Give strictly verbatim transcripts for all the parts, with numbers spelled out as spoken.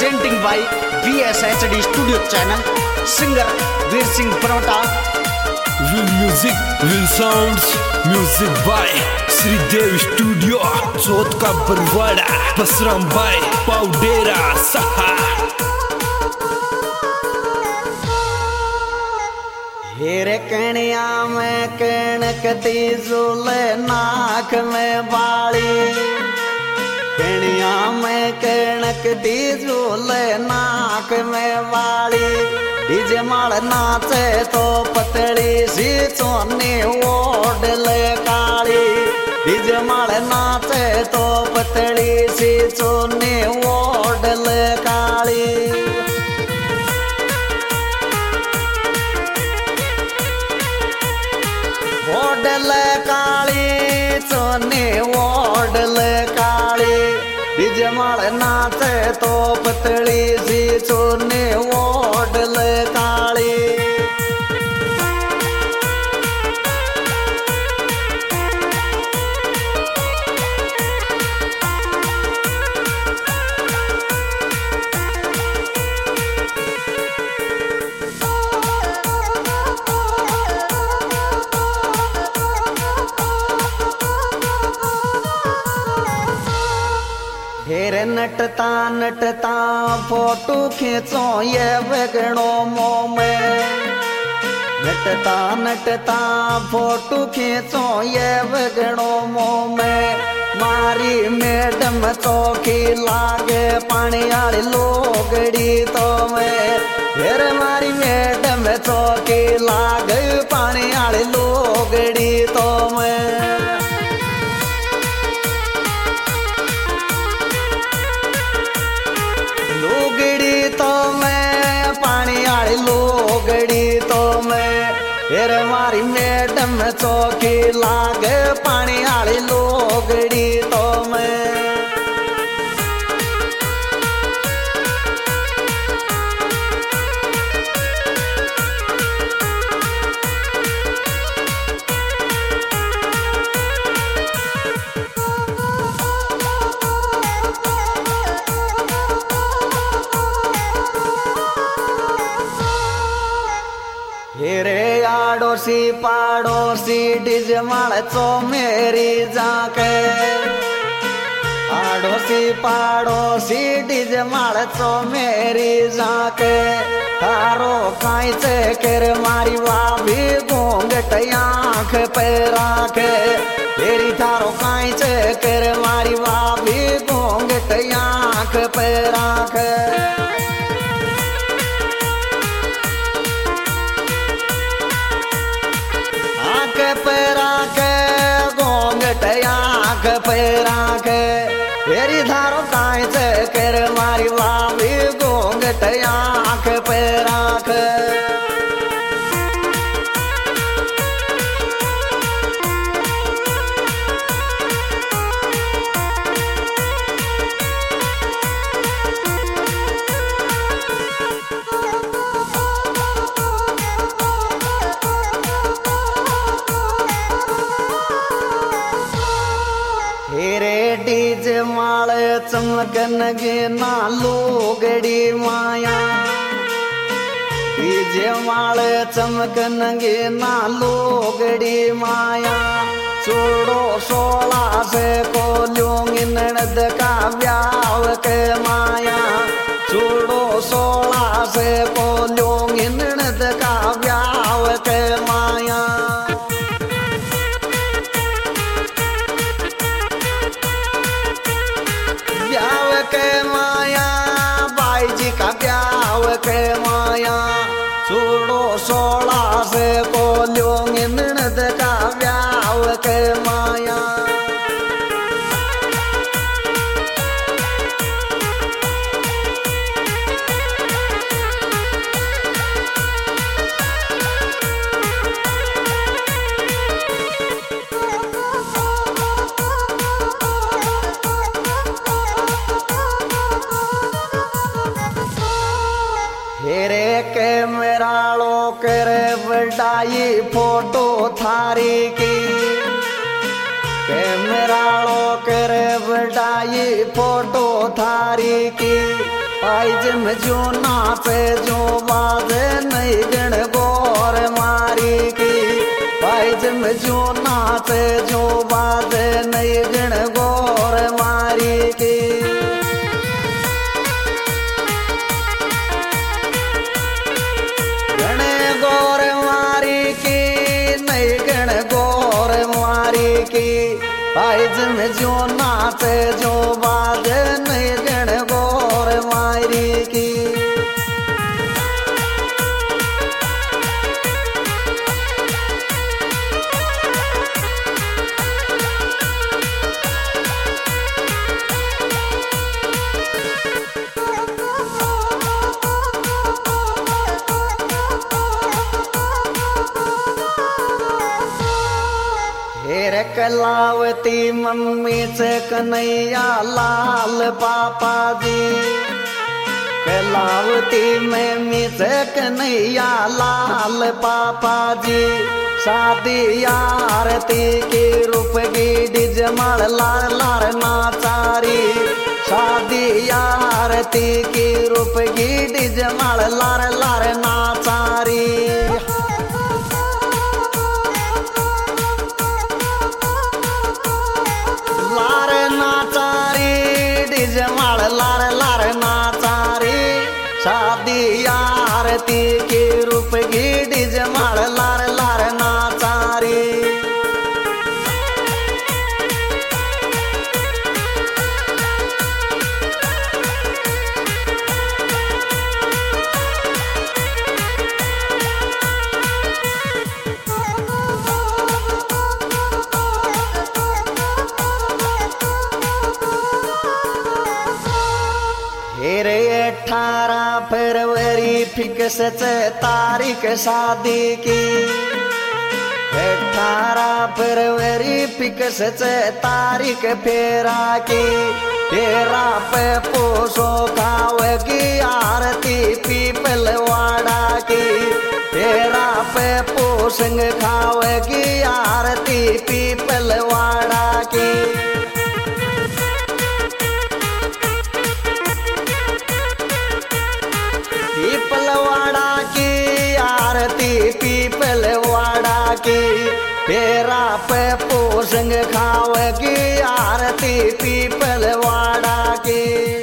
presenting by V S H D Studio Channel, singer Veer Singh Parota. Will music, will sounds, music by Sri Dev Studio, Chot ka Barwada, Basram by Powdera Saha. हेरे कणिया में कणक तीजुल नाक में बाली, कणिया में कणक तीजुल नाक में बाली, DJ माल नाचे तो पतली सी चोनी ओढ़ल काली, डीजे माल नाचे तो पतली सी चोनी ओढ़ल काली। ओढ़ल काली चोनी ओढ़ल काली, डीजे माल नाचे तो पतली सी चोनी ओढ़ल काली। हेरे नटता नटता फोटो खींचो ये बगड़ो मोह में, नटता नटता फोटो खींचो ये बगड़ो मोह में, मारी मैडम चौकी लागे पानी आली लोगड़ी तो में, हेरे मारी मैडम चौकी लागे पानी आली लोगड़ी तो में। लोगड़ी तो मैं पानी आली लोगड़ी तो मैं, हेरे मारी मैडम चौकी लागे पानी आली लोगड़ी तो मैं। हेरे आड़ोसी पाड़ोसी डीजे माल चो मेरी जाके, आड़ोसी पाड़ोसी डीजे माल चो मेरी जाके, थारो काई से कर मारी भाभी घूंघट आँख पे राखे, तेरी थारो काई से कर मारी भाभी घूंघट आँख पे राखे। आँख पे राखे घूंघट आँख पे राखे, तेरी धारो काई से कर मारी भाभी घूंघट आँख पे राखे। हेरे डीजे माल चमकन गे ना लोगड़ी माया, डीजे माल चमकन गे ना लोगड़ी माया, छोड़ो सोला से को लूंगी ननद का ब्याह के माया, छोड़ो सोला से को लूंगी ननद का ब्याह के माया। ब्याह के माया बाई जी का ब्याह के माया, छोड़ो सोला से को लूंगी ननद का ब्याह के माया। हेरे के मेरा लो करे बड़ाई फोटो थारी की, कैमरा लो करे बड़ाई फोटो थारी की, पाइज में जो नाचे जो बाजे नहीं गण गोर मारी की पाइज में जो नाचे जो बाजे नहीं गण गोर मारी की गणे गोर मारी की नहीं गण गोर मारी की पाइज में जो नाचे जो बाजे नहीं गण गोर मारी की हेर कलावती मम्मी से कन्हैया लाल पापा जी कलावती मम्मी से कन्हैया लाल पापा जी शादी आरती की रूप की डिजमल लार लार नाचारी शादी आरती की रूप की डिजमल लार लार नाचारी डिजमल लार लार नाचारी शादी आरती के रूप की डिजमल लार लार नाचारी हेरे अठारह फरवरी फिक्स तारीख शादी की अठारह फरवरी फिक्स तारीख फेरा की फेरा पे पोसो खावगी आरती पीपलवाड़ा की फेरा पे पोसंग खावगी आरती पीपलवाड़ा की पीपलवाड़ा की आरती पीपलवाड़ा की फेरा पे पोसंग खावगी आरती पीपलवाड़ा की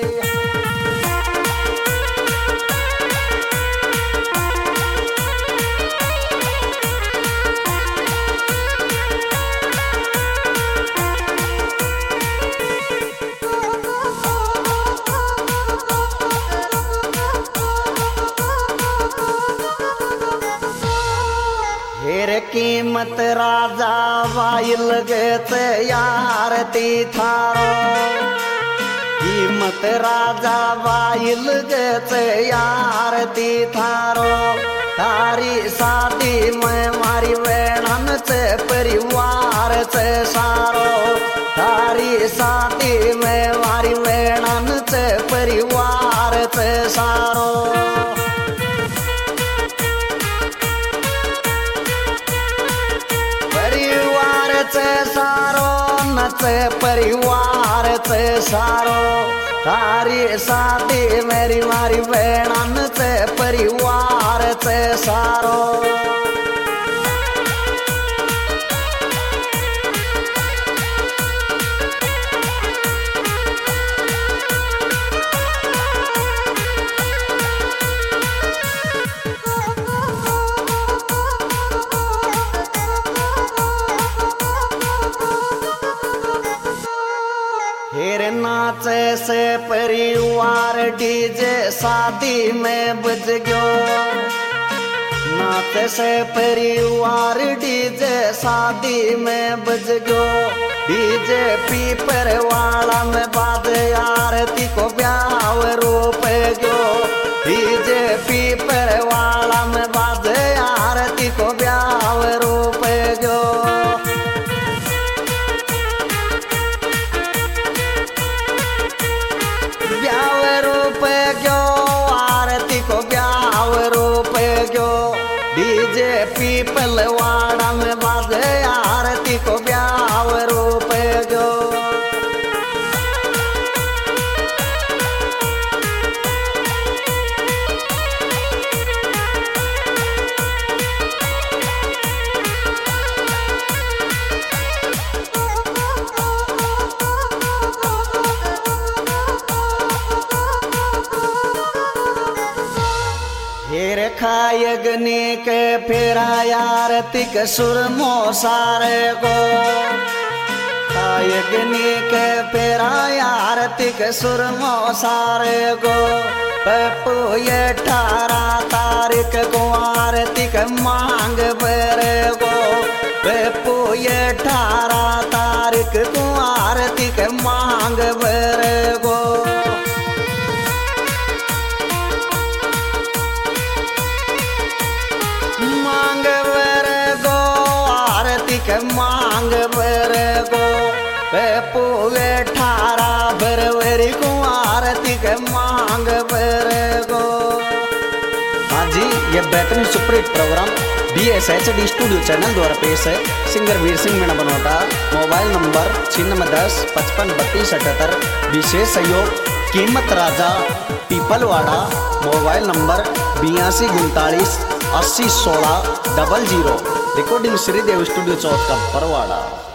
हेर कीमत राजा वाइल गते आरती थारो कीमत राजा वाइल गते आरती थारो तारी शादी में मारी वेणन से परिवार से सारो तारी शादी में मारी वेणन से परिवार से सारो से सारो नचे परिवार से सारो तारी शादी मेरी मारी बहन से परिवार से सारो हेर नाचे से परिवार डीजे शादी में बज गयो नाचे से परिवार डीजे शादी में बज गयो डीजे पीपर वाला में बाजे आरती को ब्याह रूप गयो डीजे पीपर वाला में बाजे आरती को ब्याह रूप गयो डीजे पीपलवाड़ा में बाजे आरती को ब्याह रूप गयो खायगनी के फेरा आरती के सुर मोसारे को खायगनी के फेरा आरती के सुर मोसारे को पप्पू ये अठारह तारीख को आरती के मांग बेरे को पप्पू ये अठारह तारीख को आरती के मांग बेरे को मांग बेरे को आरती के मांग बेरे को पप्पू अठारह फरवरी को आरती के मांग बेरे को। हाँ जी, ये बेहतरीन superhit programme B S H D studio channel द्वारा पेश है। Singer Veer Singh Meena Banwata. Mobile number छिन्नवे दस पचपन बत्तीस अठहत्तर। विशेष सहयोग कीमत राजा पीपलवाड़ा। मोबाइल नंबर बयासी उनतालीस अस्सी सोलह double zero. Recording Shridev studio Chauth ka Parwada.